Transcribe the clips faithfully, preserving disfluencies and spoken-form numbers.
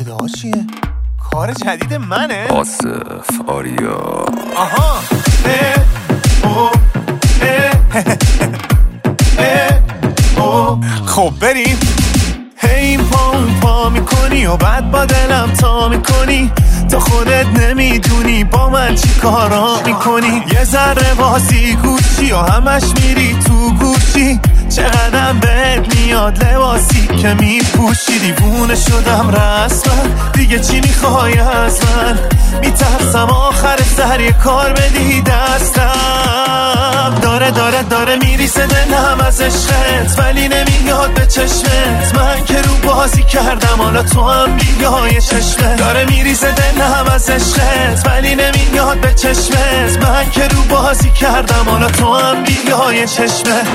صدا چیه؟ کار جدید منه؟ آصف آریا. آها اه او اه اه او. خب بریم. هی پا پا میکنی و بعد با دلم تا میکنی، تا خودت نمیدونی با من چی کارا میکنی. یه ذره بازی گوشی و همش میری تو گوشی، چقدرم بهت میاد لباسی که میپوشی. دیوونه شدم رسما، دیگه چی میخوای از من؟ میترسم آخر سر یه کار بدی دستم. داره داره داره میریسه دلم از عشقت، ولی نمیاد به چشمت. من که رو بازی کردم حالا تو هم بیای چشمت. داره میریسه دلم از عشقت، ولی نمیاد به چشمت. من که رو بازی کردم حالا تو هم بیای چشمت.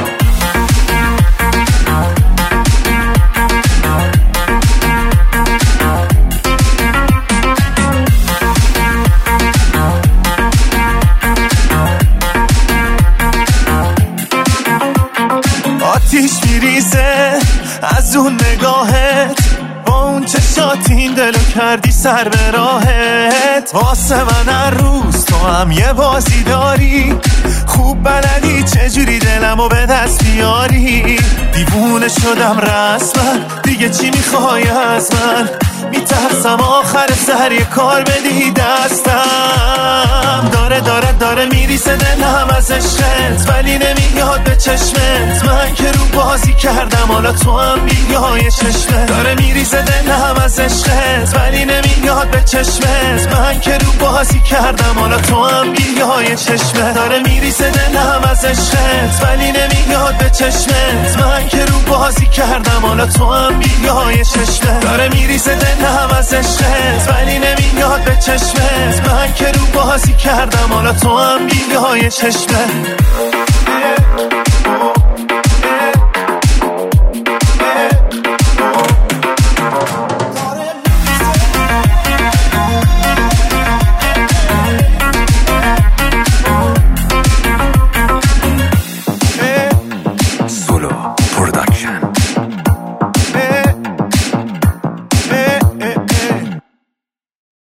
آتیش میریزه از اون نگاهت، با اون چشات این دلو کردی سر به راهت. واسه من هر روز تو هم یه بازی داری، خوب بلدی چجوری دلمو به دست بیاری. دیوونه شدم رسما، دیگه چی میخوای از من؟ میترسم آخر سر یه کار بدی دستم. داره داره داره میریسه دلم از عشقت، ولی نمیاد به چشمت. من که رو بازی کردم حالا تو هم بیای چشمت. داره میریسه دلم از عشقت، ولی نمیاد به چشمت. من که رو بازی کردم حالا تو هم بیای چشمت. داره میریسه دلم از عشقت، ولی نمیاد به چشمت. من که رو بازی کردم حالا تو هم بیای چشمت. داره میریسه دلم از عشقت، ولی نمیاد به چشمت. من که رو بازی کردم حالا تو هم بیای چشمت.